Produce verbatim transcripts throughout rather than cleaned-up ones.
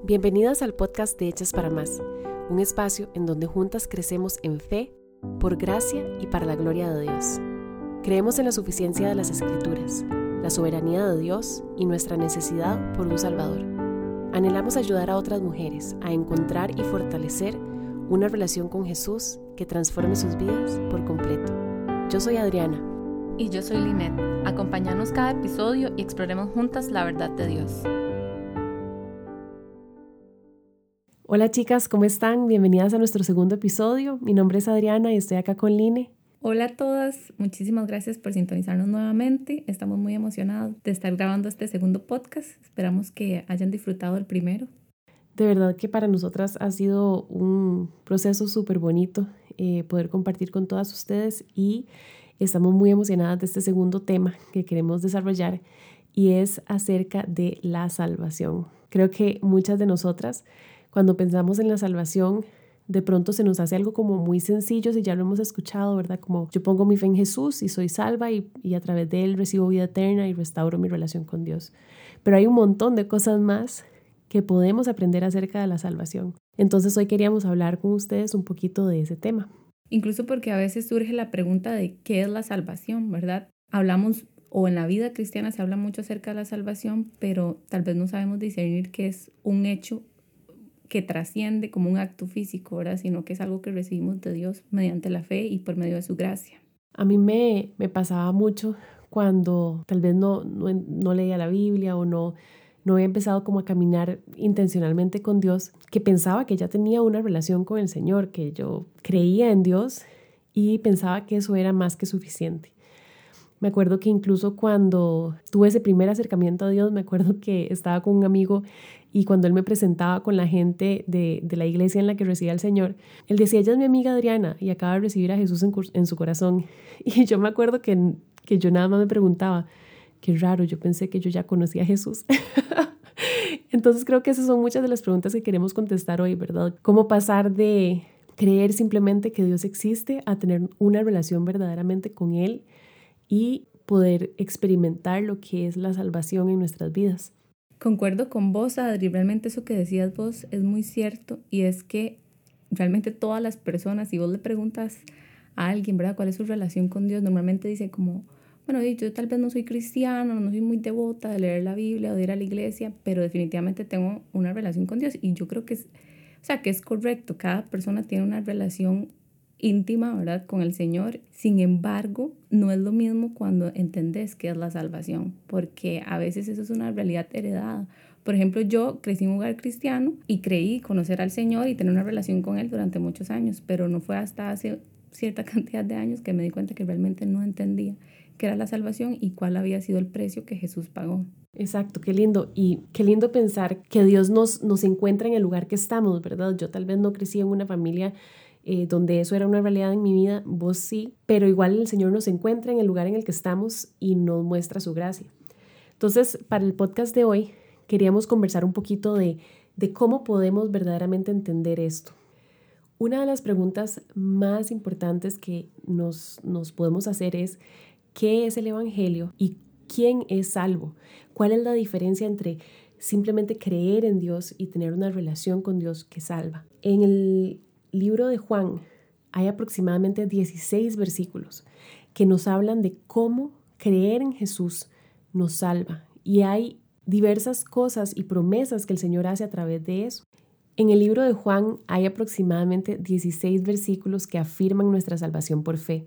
Bienvenidas al podcast de Hechas para Más, un espacio en donde juntas crecemos en fe, por gracia y para la gloria de Dios. Creemos en la suficiencia de las Escrituras, la soberanía de Dios y nuestra necesidad por un Salvador. Anhelamos ayudar a otras mujeres a encontrar y fortalecer una relación con Jesús que transforme sus vidas por completo. Yo soy Adriana. Y yo soy Lynette. Acompáñanos cada episodio y exploremos juntas la verdad de Dios. Hola chicas, ¿cómo están? Bienvenidas a nuestro segundo episodio. Mi nombre es Adriana y estoy acá con Line. Hola a todas, muchísimas gracias por sintonizarnos nuevamente. Estamos muy emocionados de estar grabando este segundo podcast. Esperamos que hayan disfrutado el primero. De verdad que para nosotras ha sido un proceso súper bonito eh, poder compartir con todas ustedes y estamos muy emocionadas de este segundo tema que queremos desarrollar y es acerca de la salvación. Creo que muchas de nosotras, cuando pensamos en la salvación, de pronto se nos hace algo como muy sencillo, si ya lo hemos escuchado, ¿verdad? Como yo pongo mi fe en Jesús y soy salva y, y a través de Él recibo vida eterna y restauro mi relación con Dios. Pero hay un montón de cosas más que podemos aprender acerca de la salvación. Entonces hoy queríamos hablar con ustedes un poquito de ese tema. Incluso porque a veces surge la pregunta de qué es la salvación, ¿verdad? Hablamos, o en la vida cristiana se habla mucho acerca de la salvación, pero tal vez no sabemos discernir que es un hecho que trasciende como un acto físico, ¿verdad? Sino que es algo que recibimos de Dios mediante la fe y por medio de su gracia. A mí me, me pasaba mucho cuando tal vez no, no, no leía la Biblia o no, no había empezado como a caminar intencionalmente con Dios, que pensaba que ya tenía una relación con el Señor, que yo creía en Dios y pensaba que eso era más que suficiente. Me acuerdo que incluso cuando tuve ese primer acercamiento a Dios, me acuerdo que estaba con un amigo y cuando él me presentaba con la gente de, de la iglesia en la que recibía al Señor, él decía, ella es mi amiga Adriana y acaba de recibir a Jesús en, en su corazón. Y yo me acuerdo que, que yo nada más me preguntaba, qué raro, yo pensé que yo ya conocía a Jesús. Entonces creo que esas son muchas de las preguntas que queremos contestar hoy, ¿verdad? ¿Cómo pasar de creer simplemente que Dios existe a tener una relación verdaderamente con Él y poder experimentar lo que es la salvación en nuestras vidas? Concuerdo con vos, Adri, realmente eso que decías vos es muy cierto y es que realmente todas las personas, si vos le preguntas a alguien, ¿verdad?, cuál es su relación con Dios, normalmente dice como, bueno, yo tal vez no soy cristiano, no soy muy devota de leer la Biblia o de ir a la iglesia, pero definitivamente tengo una relación con Dios y yo creo que es, o sea, que es correcto, cada persona tiene una relación íntima, ¿verdad?, con el Señor. Sin embargo, no es lo mismo cuando entendés qué es la salvación, porque a veces eso es una realidad heredada. Por ejemplo, yo crecí en un hogar cristiano y creí conocer al Señor y tener una relación con Él durante muchos años, pero no fue hasta hace cierta cantidad de años que me di cuenta que realmente no entendía qué era la salvación y cuál había sido el precio que Jesús pagó. Exacto, qué lindo. Y qué lindo pensar que Dios nos, nos encuentra en el lugar que estamos, ¿verdad? Yo tal vez no crecí en una familia Eh, donde eso era una realidad en mi vida, vos sí, pero igual el Señor nos encuentra en el lugar en el que estamos y nos muestra su gracia. Entonces, para el podcast de hoy, queríamos conversar un poquito de, de cómo podemos verdaderamente entender esto. Una de las preguntas más importantes que nos, nos podemos hacer es, ¿qué es el Evangelio y quién es salvo? ¿Cuál es la diferencia entre simplemente creer en Dios y tener una relación con Dios que salva? En el libro de Juan hay aproximadamente dieciséis versículos que nos hablan de cómo creer en Jesús nos salva y hay diversas cosas y promesas que el Señor hace a través de eso. En el libro de Juan hay aproximadamente dieciséis versículos que afirman nuestra salvación por fe.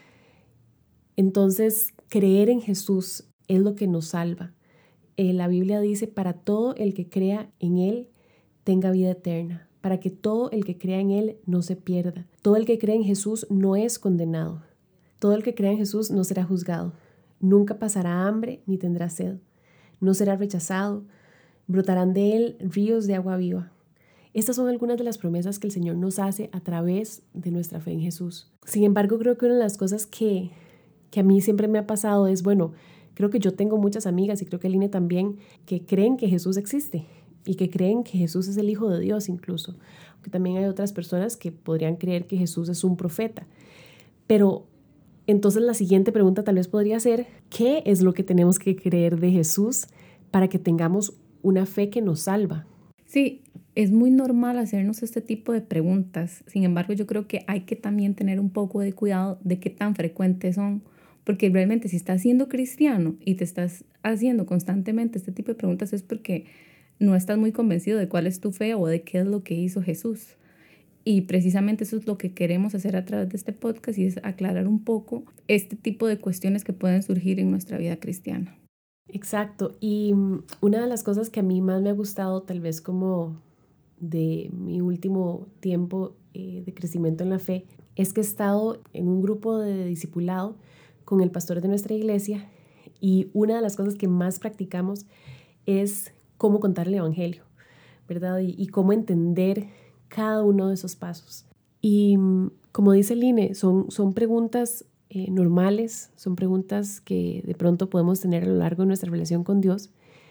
Entonces, creer en Jesús es lo que nos salva. Eh, la Biblia dice, para todo el que crea en Él tenga vida eterna, para que todo el que crea en Él no se pierda. Todo el que cree en Jesús no es condenado. Todo el que crea en Jesús no será juzgado. Nunca pasará hambre ni tendrá sed. No será rechazado. Brotarán de Él ríos de agua viva. Estas son algunas de las promesas que el Señor nos hace a través de nuestra fe en Jesús. Sin embargo, creo que una de las cosas que, que a mí siempre me ha pasado es, bueno, creo que yo tengo muchas amigas y creo que Aline también, que creen que Jesús existe y que creen que Jesús es el Hijo de Dios incluso. Aunque también hay otras personas que podrían creer que Jesús es un profeta. Pero entonces la siguiente pregunta tal vez podría ser, ¿qué es lo que tenemos que creer de Jesús para que tengamos una fe que nos salva? Sí, es muy normal hacernos este tipo de preguntas. Sin embargo, yo creo que hay que también tener un poco de cuidado de qué tan frecuentes son, porque realmente si estás siendo cristiano y te estás haciendo constantemente este tipo de preguntas es porque no estás muy convencido de cuál es tu fe o de qué es lo que hizo Jesús. Y precisamente eso es lo que queremos hacer a través de este podcast y es aclarar un poco este tipo de cuestiones que pueden surgir en nuestra vida cristiana. Exacto. Y mm, una de las cosas que a mí más me ha gustado, tal vez como de mi último tiempo eh, de crecimiento en la fe, es que he estado en un grupo de discipulado con el pastor de nuestra iglesia y una de las cosas que más practicamos es cómo contar el evangelio, ¿verdad? Y, y cómo entender cada uno de esos pasos. Y mm, como dice Line, son, son preguntas eh, normales, son preguntas que de pronto podemos tener a lo largo de nuestra relación con Dios,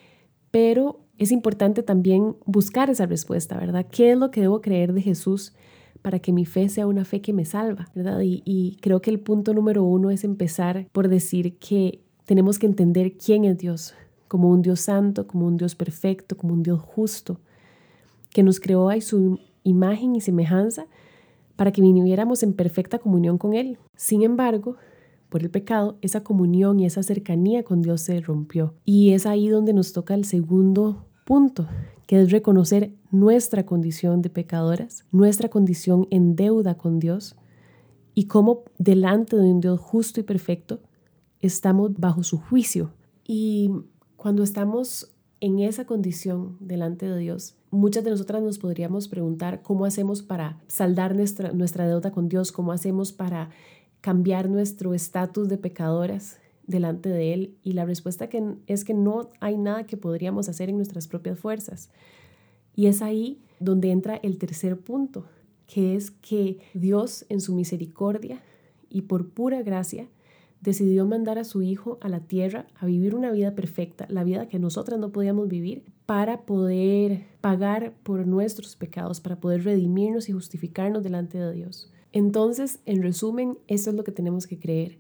pero es importante también buscar esa respuesta, ¿verdad? ¿Qué es lo que debo creer de Jesús para que mi fe sea una fe que me salva, ¿verdad? Y, y creo que el punto número uno es empezar por decir que tenemos que entender quién es Dios, como un Dios santo, como un Dios perfecto, como un Dios justo, que nos creó a su imagen y semejanza para que viviéramos en perfecta comunión con Él. Sin embargo, por el pecado, esa comunión y esa cercanía con Dios se rompió. Y es ahí donde nos toca el segundo punto, que es reconocer nuestra condición de pecadoras, nuestra condición en deuda con Dios y cómo delante de un Dios justo y perfecto estamos bajo su juicio. Y cuando estamos en esa condición delante de Dios, muchas de nosotras nos podríamos preguntar cómo hacemos para saldar nuestra, nuestra deuda con Dios, cómo hacemos para cambiar nuestro estatus de pecadoras delante de Él. Y la respuesta que es que no hay nada que podríamos hacer en nuestras propias fuerzas. Y es ahí donde entra el tercer punto, que es que Dios en su misericordia y por pura gracia decidió mandar a su Hijo a la tierra a vivir una vida perfecta, la vida que nosotras no podíamos vivir, para poder pagar por nuestros pecados, para poder redimirnos y justificarnos delante de Dios. Entonces, en resumen, eso es lo que tenemos que creer.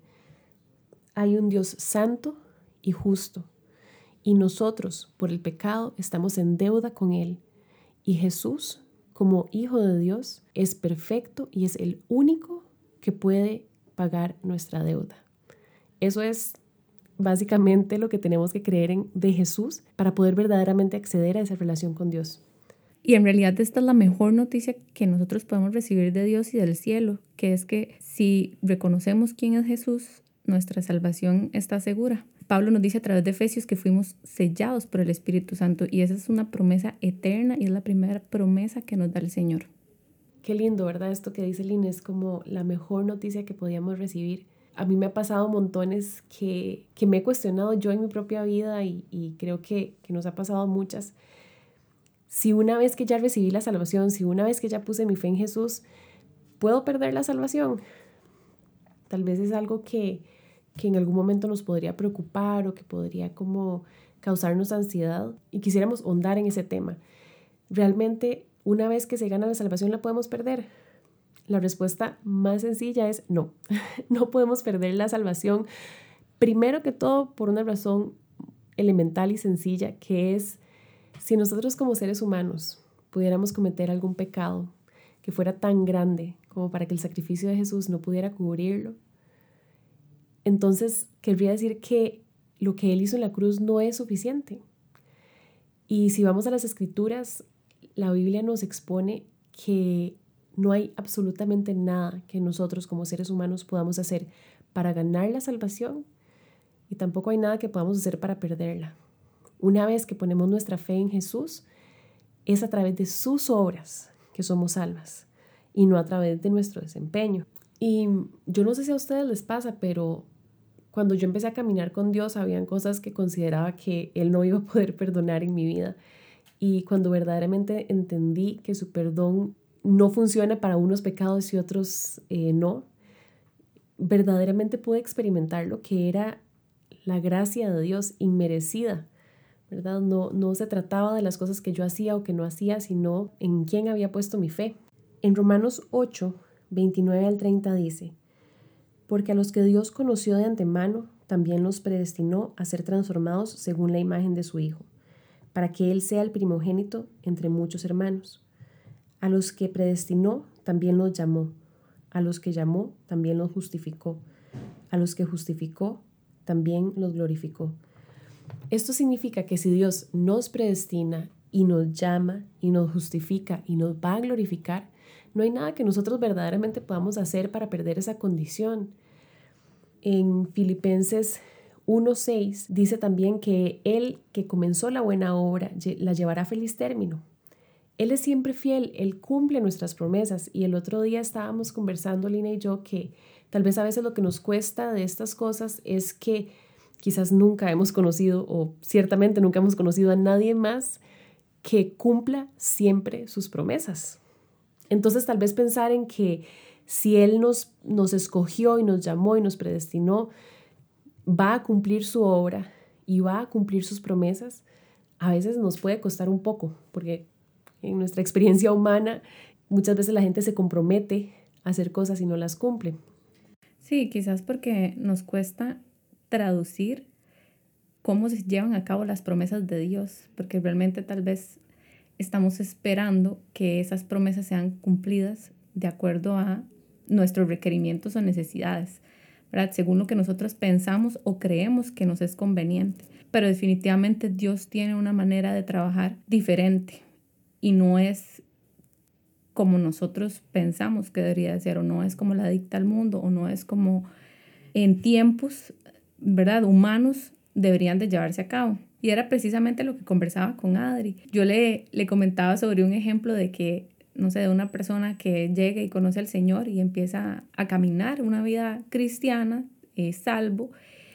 Hay un Dios santo y justo, y nosotros, por el pecado, estamos en deuda con Él. Y Jesús, como Hijo de Dios, es perfecto y es el único que puede pagar nuestra deuda. Eso es básicamente lo que tenemos que creer en, de Jesús para poder verdaderamente acceder a esa relación con Dios. Y en realidad esta es la mejor noticia que nosotros podemos recibir de Dios y del cielo, que es que si reconocemos quién es Jesús, nuestra salvación está segura. Pablo nos dice a través de Efesios que fuimos sellados por el Espíritu Santo y esa es una promesa eterna y es la primera promesa que nos da el Señor. Qué lindo, ¿verdad? Esto que dice Lynn es como la mejor noticia que podíamos recibir. A mí me ha pasado montones que, que me he cuestionado yo en mi propia vida y, y creo que, que nos ha pasado muchas. Si una vez que ya recibí la salvación, si una vez que ya puse mi fe en Jesús, ¿puedo perder la salvación? Tal vez es algo que, que en algún momento nos podría preocupar o que podría como causarnos ansiedad y quisiéramos ahondar en ese tema. ¿Realmente una vez que se gana la salvación la podemos perder? La respuesta más sencilla es no. No podemos perder la salvación. Primero que todo por una razón elemental y sencilla, que es si nosotros como seres humanos pudiéramos cometer algún pecado que fuera tan grande como para que el sacrificio de Jesús no pudiera cubrirlo, entonces querría decir que lo que Él hizo en la cruz no es suficiente. Y si vamos a las Escrituras, la Biblia nos expone que no hay absolutamente nada que nosotros como seres humanos podamos hacer para ganar la salvación y tampoco hay nada que podamos hacer para perderla. Una vez que ponemos nuestra fe en Jesús, es a través de sus obras que somos salvas y no a través de nuestro desempeño. Y yo no sé si a ustedes les pasa, pero cuando yo empecé a caminar con Dios, habían cosas que consideraba que Él no iba a poder perdonar en mi vida. Y cuando verdaderamente entendí que su perdón no funciona para unos pecados y otros eh, no, verdaderamente pude experimentar lo que era la gracia de Dios inmerecida, ¿verdad? No, no se trataba de las cosas que yo hacía o que no hacía, sino en quién había puesto mi fe. En Romanos ocho, veintinueve al treinta dice: porque a los que Dios conoció de antemano, también los predestinó a ser transformados según la imagen de su Hijo, para que Él sea el primogénito entre muchos hermanos. A los que predestinó, también los llamó. A los que llamó, también los justificó. A los que justificó, también los glorificó. Esto significa que si Dios nos predestina y nos llama y nos justifica y nos va a glorificar, no hay nada que nosotros verdaderamente podamos hacer para perder esa condición. En Filipenses uno seis dice también que Él que comenzó la buena obra la llevará a feliz término. Él es siempre fiel, Él cumple nuestras promesas. Y el otro día estábamos conversando, Lina y yo, que tal vez a veces lo que nos cuesta de estas cosas es que quizás nunca hemos conocido, o ciertamente nunca hemos conocido a nadie más que cumpla siempre sus promesas. Entonces tal vez pensar en que si Él nos, nos escogió y nos llamó y nos predestinó, va a cumplir su obra y va a cumplir sus promesas, a veces nos puede costar un poco, porque en nuestra experiencia humana muchas veces la gente se compromete a hacer cosas y no las cumple. Sí, quizás porque nos cuesta traducir cómo se llevan a cabo las promesas de Dios, porque realmente tal vez estamos esperando que esas promesas sean cumplidas de acuerdo a nuestros requerimientos o necesidades, ¿verdad? Según lo que nosotros pensamos o creemos que nos es conveniente. Pero definitivamente Dios tiene una manera de trabajar diferente y no es como nosotros pensamos que debería de ser, o no es como la dicta el mundo, o no es como en tiempos, ¿verdad?, humanos deberían de llevarse a cabo. Y era precisamente lo que conversaba con Adri. Yo le, le comentaba sobre un ejemplo de que, no sé, de una persona que llega y conoce al Señor y empieza a caminar una vida cristiana, eh, salvo,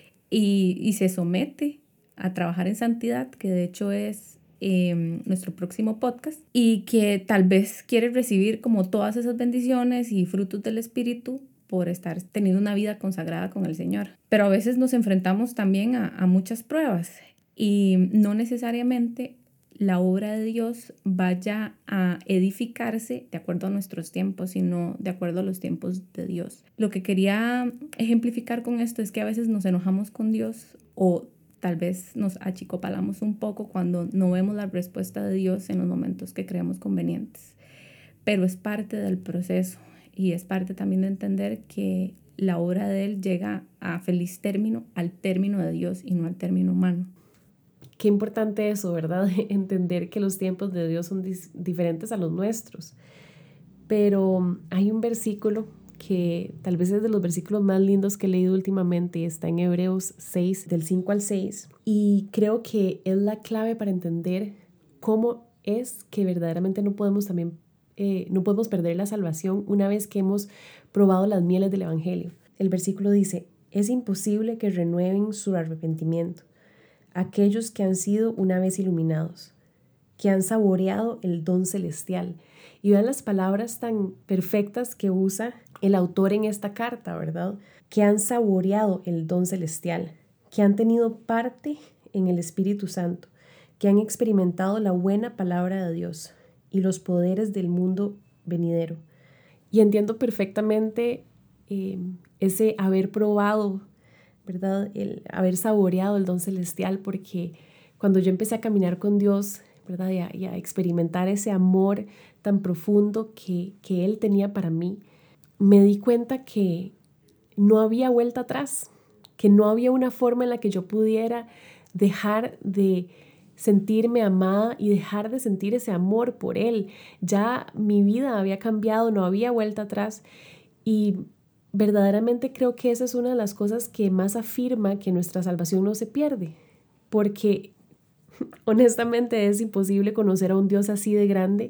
y, y se somete a trabajar en santidad, que de hecho es eh, nuestro próximo podcast, y que tal vez quiere recibir como todas esas bendiciones y frutos del Espíritu por estar teniendo una vida consagrada con el Señor. Pero a veces nos enfrentamos también a, a muchas pruebas y no necesariamente la obra de Dios vaya a edificarse de acuerdo a nuestros tiempos, sino de acuerdo a los tiempos de Dios. Lo que quería ejemplificar con esto es que a veces nos enojamos con Dios o tal vez nos achicopalamos un poco cuando no vemos la respuesta de Dios en los momentos que creemos convenientes. Pero es parte del proceso y es parte también de entender que la obra de Él llega a feliz término, al término de Dios y no al término humano. Qué importante eso, ¿verdad? Entender que los tiempos de Dios son dis- diferentes a los nuestros. Pero hay un versículo que tal vez es de los versículos más lindos que he leído últimamente, está en Hebreos seis, del cinco al seis, y creo que es la clave para entender cómo es que verdaderamente no podemos también, eh, no podemos perder la salvación una vez que hemos probado las mieles del Evangelio. El versículo dice: es imposible que renueven su arrepentimiento aquellos que han sido una vez iluminados, que han saboreado el don celestial. Y vean las palabras tan perfectas que usa el autor en esta carta, ¿verdad? Que han saboreado el don celestial, que han tenido parte en el Espíritu Santo, que han experimentado la buena palabra de Dios y los poderes del mundo venidero. Y entiendo perfectamente eh, ese haber probado, ¿verdad?, el haber saboreado el don celestial, porque cuando yo empecé a caminar con Dios, ¿verdad?, y a, y a experimentar ese amor tan profundo que, que Él tenía para mí, me di cuenta que no había vuelta atrás, que no había una forma en la que yo pudiera dejar de sentirme amada y dejar de sentir ese amor por Él. Ya mi vida había cambiado, no había vuelta atrás, y verdaderamente creo que esa es una de las cosas que más afirma que nuestra salvación no se pierde, porque honestamente es imposible conocer a un Dios así de grande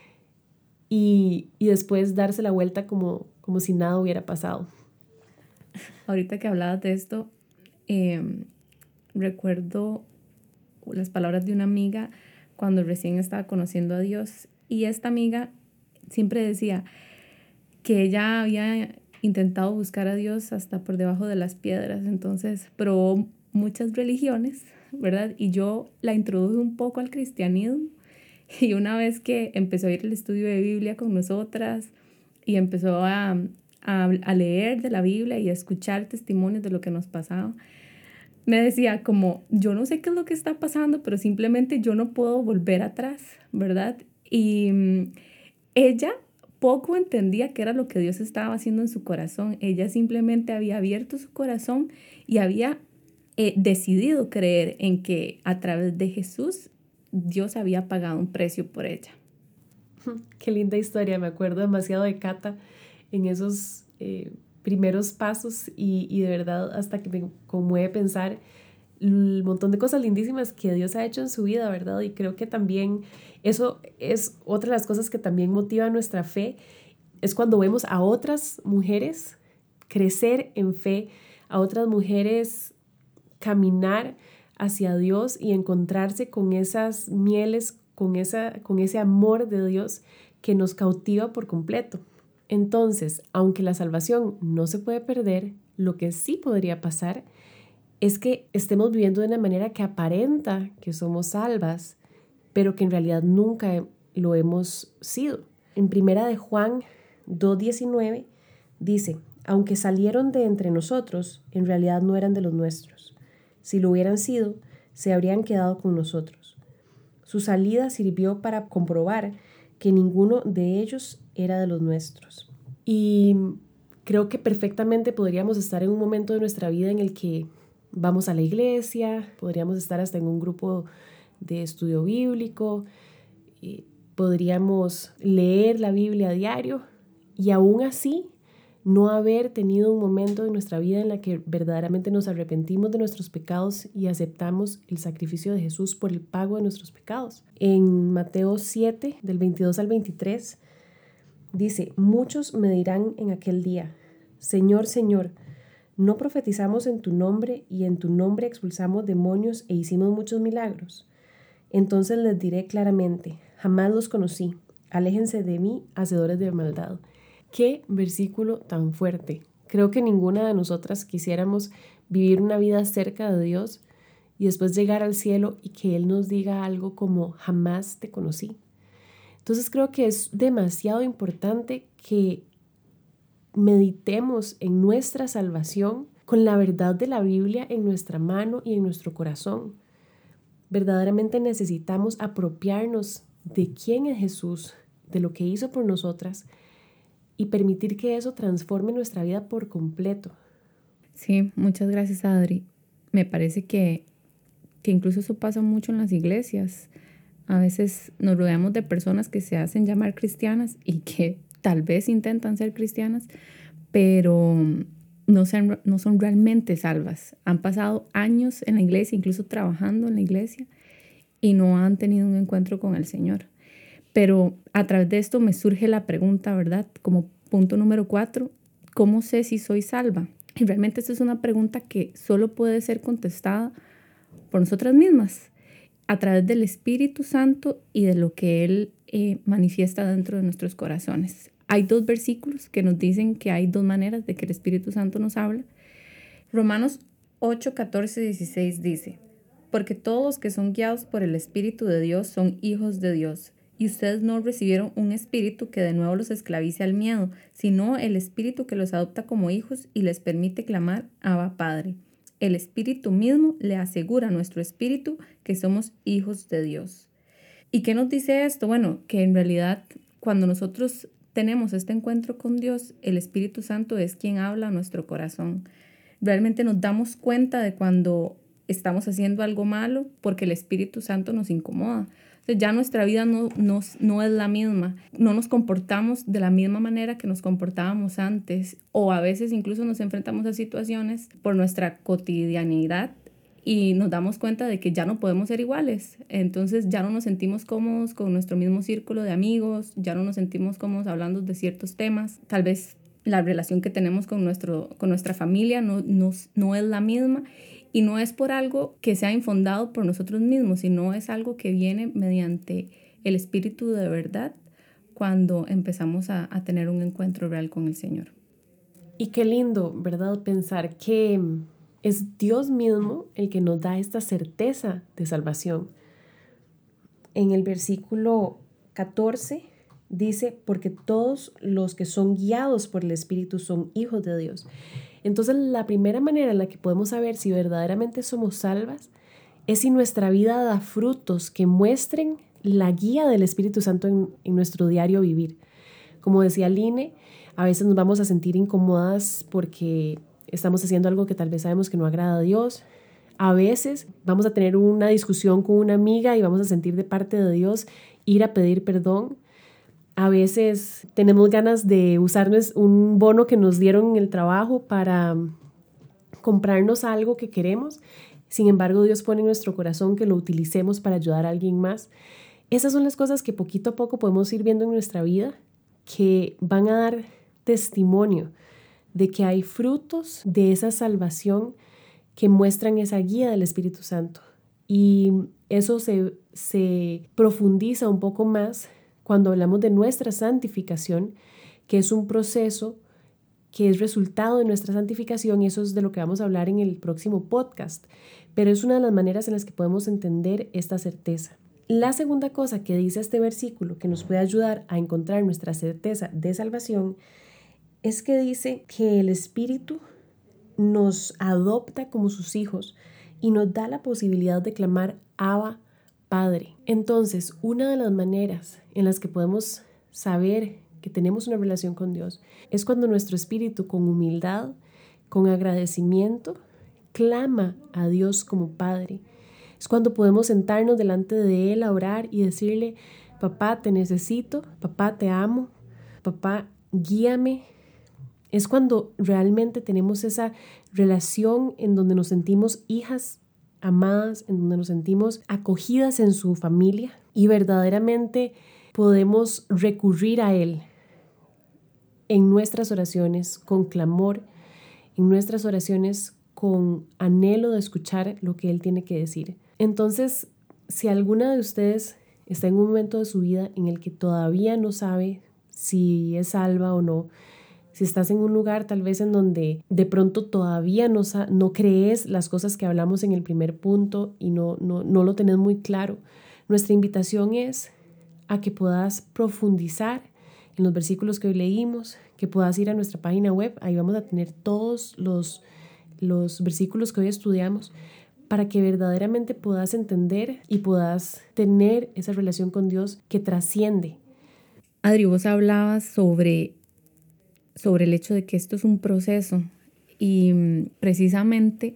y, y después darse la vuelta como, como si nada hubiera pasado. Ahorita que hablabas de esto, eh, recuerdo las palabras de una amiga cuando recién estaba conociendo a Dios, y esta amiga siempre decía que ella había intentado buscar a Dios hasta por debajo de las piedras, entonces probó muchas religiones, ¿verdad? Y yo la introduje un poco al cristianismo, y una vez que empezó a ir al estudio de Biblia con nosotras y empezó a, a, a leer de la Biblia y a escuchar testimonios de lo que nos pasaba, me decía como, yo no sé qué es lo que está pasando, pero simplemente yo no puedo volver atrás, ¿verdad? Y um, ella poco entendía qué era lo que Dios estaba haciendo en su corazón. Ella simplemente había abierto su corazón y había eh, decidido creer en que a través de Jesús Dios había pagado un precio por ella. Qué linda historia, me acuerdo demasiado de Cata en esos eh, primeros pasos y, y de verdad hasta que me conmueve pensar el montón de cosas lindísimas que Dios ha hecho en su vida, ¿verdad? Y creo que también eso es otra de las cosas que también motiva nuestra fe, es cuando vemos a otras mujeres crecer en fe, a otras mujeres caminar hacia Dios y encontrarse con esas mieles, con, esa, con ese amor de Dios que nos cautiva por completo. Entonces, aunque la salvación no se puede perder, lo que sí podría pasar es que estemos viviendo de una manera que aparenta que somos salvas, pero que en realidad nunca lo hemos sido. En primera de Juan dos diecinueve dice, aunque salieron de entre nosotros, en realidad no eran de los nuestros. Si lo hubieran sido, se habrían quedado con nosotros. Su salida sirvió para comprobar que ninguno de ellos era de los nuestros. Y creo que perfectamente podríamos estar en un momento de nuestra vida en el que vamos a la iglesia, podríamos estar hasta en un grupo de estudio bíblico, eh, podríamos leer la Biblia a diario y aún así no haber tenido un momento en nuestra vida en la que verdaderamente nos arrepentimos de nuestros pecados y aceptamos el sacrificio de Jesús por el pago de nuestros pecados. En Mateo siete, del veintidós al veintitrés, dice, muchos me dirán en aquel día, Señor, Señor, ¿no profetizamos en tu nombre y en tu nombre expulsamos demonios e hicimos muchos milagros? Entonces les diré claramente, jamás los conocí, aléjense de mí, hacedores de maldad. Qué versículo tan fuerte. Creo que ninguna de nosotras quisiéramos vivir una vida cerca de Dios y después llegar al cielo y que Él nos diga algo como jamás te conocí. Entonces creo que es demasiado importante que meditemos en nuestra salvación con la verdad de la Biblia en nuestra mano y en nuestro corazón. Verdaderamente necesitamos apropiarnos de quién es Jesús, de lo que hizo por nosotras y permitir que eso transforme nuestra vida por completo. Sí, muchas gracias, Adri. Me parece que, que incluso eso pasa mucho en las iglesias. A veces nos rodeamos de personas que se hacen llamar cristianas y que tal vez intentan ser cristianas, pero no son, no son realmente salvas. Han pasado años en la iglesia, incluso trabajando en la iglesia, y no han tenido un encuentro con el Señor. Pero a través de esto me surge la pregunta, ¿verdad? Como punto número cuatro, ¿cómo sé si soy salva? Y realmente esta es una pregunta que solo puede ser contestada por nosotras mismas, a través del Espíritu Santo y de lo que Él eh, manifiesta dentro de nuestros corazones. Hay dos versículos que nos dicen que hay dos maneras de que el Espíritu Santo nos habla. Romanos ocho, catorce, dieciséis dice, porque todos los que son guiados por el Espíritu de Dios son hijos de Dios. Y ustedes no recibieron un espíritu que de nuevo los esclavice al miedo, sino el espíritu que los adopta como hijos y les permite clamar, Abba, Padre. El Espíritu mismo le asegura a nuestro espíritu que somos hijos de Dios. ¿Y qué nos dice esto? Bueno, que en realidad cuando nosotros tenemos este encuentro con Dios, el Espíritu Santo es quien habla a nuestro corazón. Realmente nos damos cuenta de cuando estamos haciendo algo malo porque el Espíritu Santo nos incomoda. Entonces ya nuestra vida no, no, no es la misma. No nos comportamos de la misma manera que nos comportábamos antes, o a veces incluso nos enfrentamos a situaciones por nuestra cotidianidad y nos damos cuenta de que ya no podemos ser iguales. Entonces ya no nos sentimos cómodos con nuestro mismo círculo de amigos, ya no nos sentimos cómodos hablando de ciertos temas. Tal vez la relación que tenemos con, nuestro, con nuestra familia no, no, no es la misma. Y no es por algo que sea infundado por nosotros mismos, sino es algo que viene mediante el Espíritu de verdad cuando empezamos a, a tener un encuentro real con el Señor. Y qué lindo, ¿verdad? Pensar que es Dios mismo el que nos da esta certeza de salvación. En el versículo catorce dice, porque todos los que son guiados por el Espíritu son hijos de Dios. Entonces, la primera manera en la que podemos saber si verdaderamente somos salvas es si nuestra vida da frutos que muestren la guía del Espíritu Santo en, en nuestro diario vivir. Como decía Line, a veces nos vamos a sentir incómodas porque estamos haciendo algo que tal vez sabemos que no agrada a Dios. A veces vamos a tener una discusión con una amiga y vamos a sentir de parte de Dios ir a pedir perdón. A veces tenemos ganas de usar un bono que nos dieron en el trabajo para comprarnos algo que queremos. Sin embargo, Dios pone en nuestro corazón que lo utilicemos para ayudar a alguien más. Esas son las cosas que poquito a poco podemos ir viendo en nuestra vida, que van a dar testimonio de que hay frutos de esa salvación que muestran esa guía del Espíritu Santo. Y eso se, se profundiza un poco más cuando hablamos de nuestra santificación, que es un proceso que es resultado de nuestra santificación, y eso es de lo que vamos a hablar en el próximo podcast. Pero es una de las maneras en las que podemos entender esta certeza. La segunda cosa que dice este versículo que nos puede ayudar a encontrar nuestra certeza de salvación es que dice que el Espíritu nos adopta como sus hijos y nos da la posibilidad de clamar Abba, Padre. Entonces, una de las maneras en las que podemos saber que tenemos una relación con Dios es cuando nuestro espíritu, con humildad, con agradecimiento, clama a Dios como Padre. Es cuando podemos sentarnos delante de Él a orar y decirle: papá, te necesito, papá, te amo, papá, guíame. Es cuando realmente tenemos esa relación en donde nos sentimos hijas amadas, en donde nos sentimos acogidas en su familia y verdaderamente podemos recurrir a Él en nuestras oraciones con clamor, en nuestras oraciones con anhelo de escuchar lo que Él tiene que decir. Entonces, si alguna de ustedes está en un momento de su vida en el que todavía no sabe si es salva o no, si estás en un lugar tal vez en donde de pronto todavía no, no crees las cosas que hablamos en el primer punto y no, no, no lo tenés muy claro, nuestra invitación es a que puedas profundizar en los versículos que hoy leímos, que puedas ir a nuestra página web, ahí vamos a tener todos los, los versículos que hoy estudiamos, para que verdaderamente puedas entender y puedas tener esa relación con Dios que trasciende. Adri, vos hablabas sobre sobre el hecho de que esto es un proceso y precisamente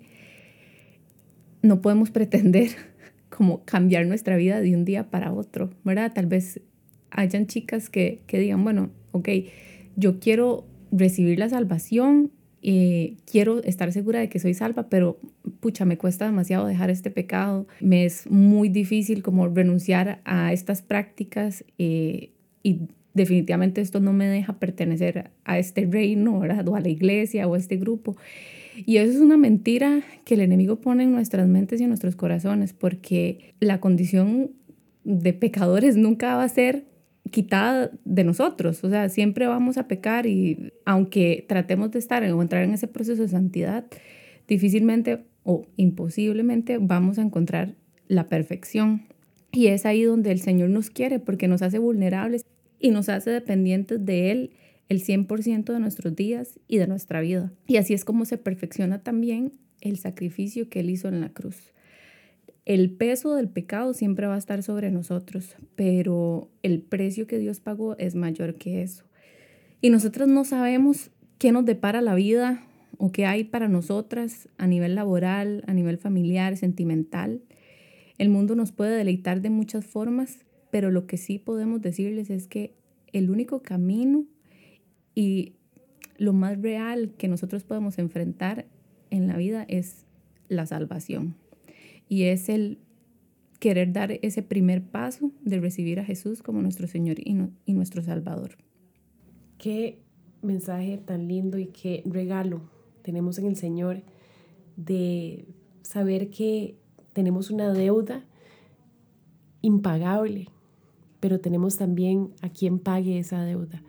no podemos pretender como cambiar nuestra vida de un día para otro, ¿verdad? Tal vez hayan chicas que, que digan, bueno, ok, yo quiero recibir la salvación, eh, quiero estar segura de que soy salva, pero pucha, me cuesta demasiado dejar este pecado, me es muy difícil como renunciar a estas prácticas eh, y definitivamente esto no me deja pertenecer a este reino, ¿verdad? O a la iglesia o a este grupo. Y eso es una mentira que el enemigo pone en nuestras mentes y en nuestros corazones, porque la condición de pecadores nunca va a ser quitada de nosotros. O sea, siempre vamos a pecar y aunque tratemos de estar o entrar en ese proceso de santidad, difícilmente o imposiblemente vamos a encontrar la perfección. Y es ahí donde el Señor nos quiere, porque nos hace vulnerables y nos hace dependientes de Él el cien por ciento de nuestros días y de nuestra vida. Y así es como se perfecciona también el sacrificio que Él hizo en la cruz. El peso del pecado siempre va a estar sobre nosotros, pero el precio que Dios pagó es mayor que eso. Y nosotros no sabemos qué nos depara la vida o qué hay para nosotras a nivel laboral, a nivel familiar, sentimental. El mundo nos puede deleitar de muchas formas, pero lo que sí podemos decirles es que el único camino y lo más real que nosotros podemos enfrentar en la vida es la salvación. Y es el querer dar ese primer paso de recibir a Jesús como nuestro Señor y, no, y nuestro Salvador. Qué mensaje tan lindo y qué regalo tenemos en el Señor de saber que tenemos una deuda impagable, pero tenemos también a quien pague esa deuda.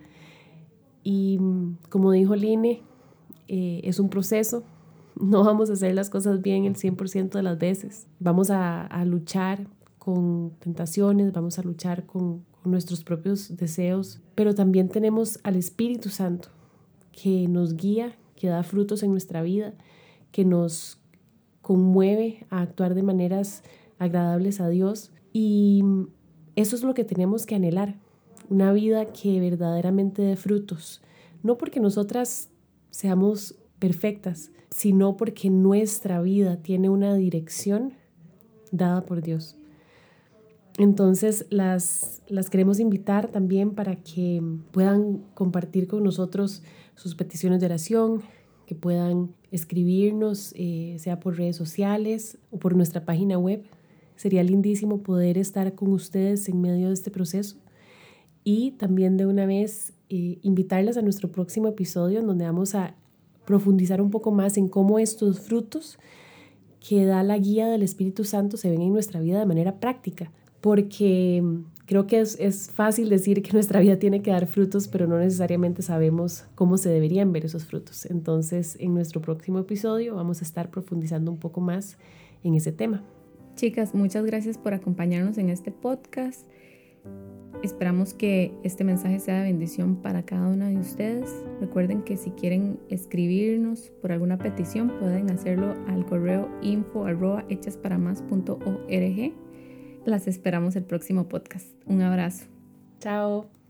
Y como dijo Line, eh, es un proceso. No vamos a hacer las cosas bien el cien por ciento de las veces. Vamos a, a luchar con tentaciones, vamos a luchar con, con nuestros propios deseos, pero también tenemos al Espíritu Santo que nos guía, que da frutos en nuestra vida, que nos conmueve a actuar de maneras agradables a Dios. Y eso es lo que tenemos que anhelar, una vida que verdaderamente dé frutos, no porque nosotras seamos perfectas, sino porque nuestra vida tiene una dirección dada por Dios. Entonces las, las queremos invitar también para que puedan compartir con nosotros sus peticiones de oración, que puedan escribirnos, eh, sea por redes sociales o por nuestra página web. Sería lindísimo poder estar con ustedes en medio de este proceso. Y también de una vez eh, invitarles a nuestro próximo episodio, en donde vamos a profundizar un poco más en cómo estos frutos que da la guía del Espíritu Santo se ven en nuestra vida de manera práctica. Porque creo que es, es fácil decir que nuestra vida tiene que dar frutos, pero no necesariamente sabemos cómo se deberían ver esos frutos. Entonces, en nuestro próximo episodio vamos a estar profundizando un poco más en ese tema. Chicas, muchas gracias por acompañarnos en este podcast. Esperamos que este mensaje sea de bendición para cada una de ustedes. Recuerden que si quieren escribirnos por alguna petición, pueden hacerlo al correo info arroba hechasparamas punto org. Las esperamos el próximo podcast. Un abrazo. Chao.